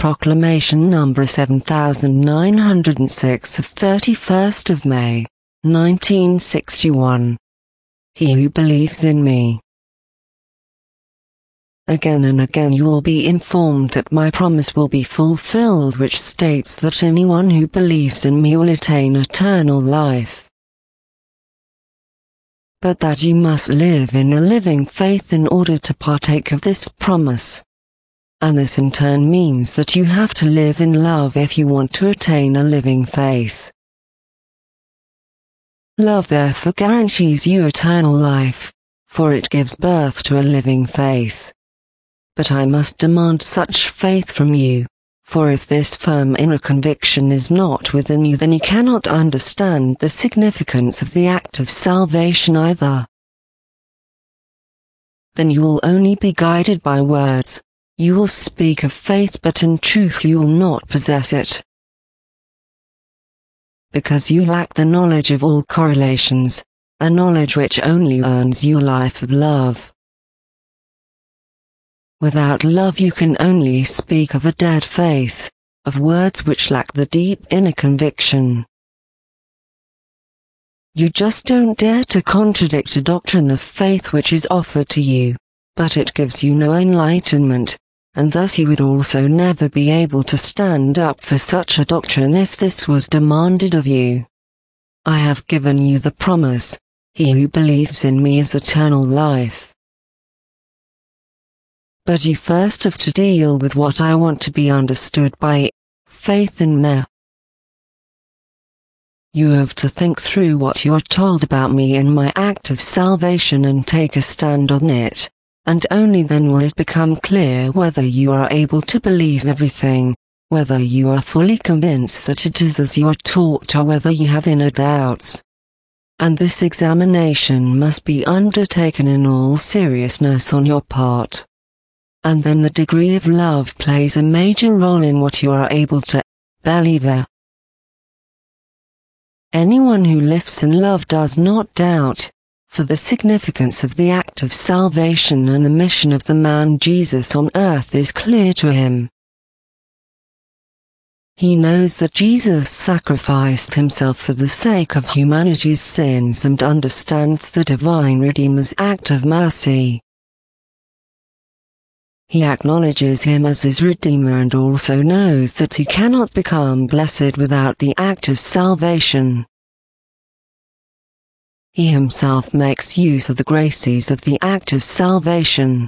Proclamation number 7906 of 31st of May, 1961. He who believes in me. Again and again you will be informed that my promise will be fulfilled, which states that anyone who believes in me will attain eternal life. But that you must live in a living faith in order to partake of this promise. And this in turn means that you have to live in love if you want to attain a living faith. Love therefore guarantees you eternal life, for it gives birth to a living faith. But I must demand such faith from you, for if this firm inner conviction is not within you, then you cannot understand the significance of the act of salvation either. Then you will only be guided by words. You will speak of faith, but in truth you will not possess it. Because you lack the knowledge of all correlations, a knowledge which only earns you life of love. Without love you can only speak of a dead faith, of words which lack the deep inner conviction. You just don't dare to contradict a doctrine of faith which is offered to you, but it gives you no enlightenment, and thus you would also never be able to stand up for such a doctrine if this was demanded of you. I have given you the promise, he who believes in me is eternal life. But you first have to deal with what I want to be understood by faith in me. You have to think through what you are told about me and my act of salvation and take a stand on it, and only then will it become clear whether you are able to believe everything, whether you are fully convinced that it is as you are taught, or whether you have inner doubts. And this examination must be undertaken in all seriousness on your part. And then the degree of love plays a major role in what you are able to believe. Anyone who lives in love does not doubt, for the significance of the act of salvation and the mission of the man Jesus on earth is clear to him. He knows that Jesus sacrificed himself for the sake of humanity's sins and understands the divine Redeemer's act of mercy. He acknowledges him as his Redeemer and also knows that he cannot become blessed without the act of salvation. He himself makes use of the graces of the act of salvation.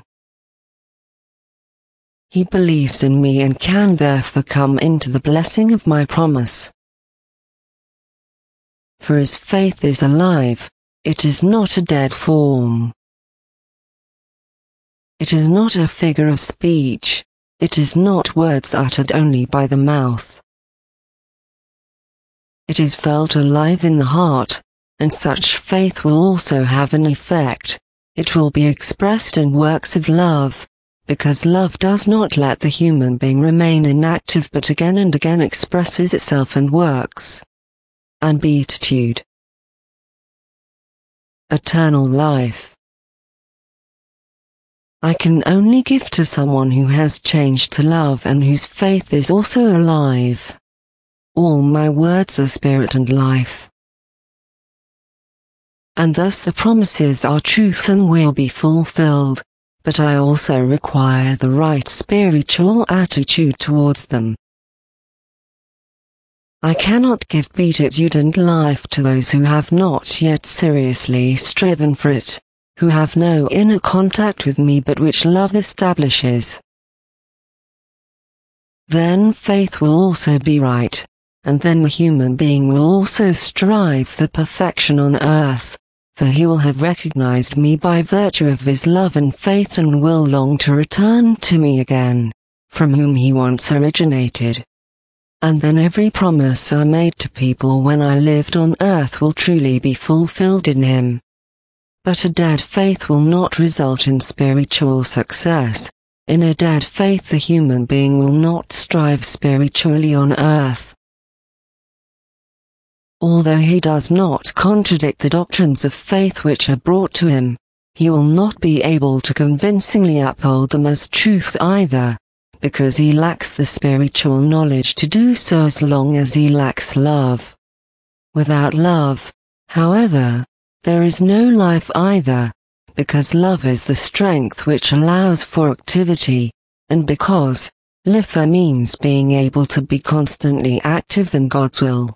He believes in me and can therefore come into the blessing of my promise. For his faith is alive, it is not a dead form. It is not a figure of speech, it is not words uttered only by the mouth. It is felt alive in the heart, and such faith will also have an effect. It will be expressed in works of love, because love does not let the human being remain inactive but again and again expresses itself and works. And beatitude. Eternal life. I can only give to someone who has changed to love and whose faith is also alive. All my words are spirit and life. And thus the promises are truth and will be fulfilled, but I also require the right spiritual attitude towards them. I cannot give beatitude and life to those who have not yet seriously striven for it, who have no inner contact with me but which love establishes. Then faith will also be right, and then the human being will also strive for perfection on earth, for he will have recognized me by virtue of his love and faith and will long to return to me again, from whom he once originated. And then every promise I made to people when I lived on earth will truly be fulfilled in him. But a dead faith will not result in spiritual success. In a dead faith the human being will not strive spiritually on earth. Although he does not contradict the doctrines of faith which are brought to him, he will not be able to convincingly uphold them as truth either, because he lacks the spiritual knowledge to do so as long as he lacks love. Without love, however, there is no life either, because love is the strength which allows for activity, and because lifa means being able to be constantly active in God's will.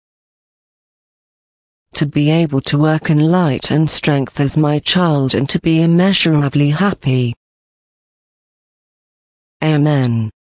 To be able to work in light and strength as my child and to be immeasurably happy. Amen.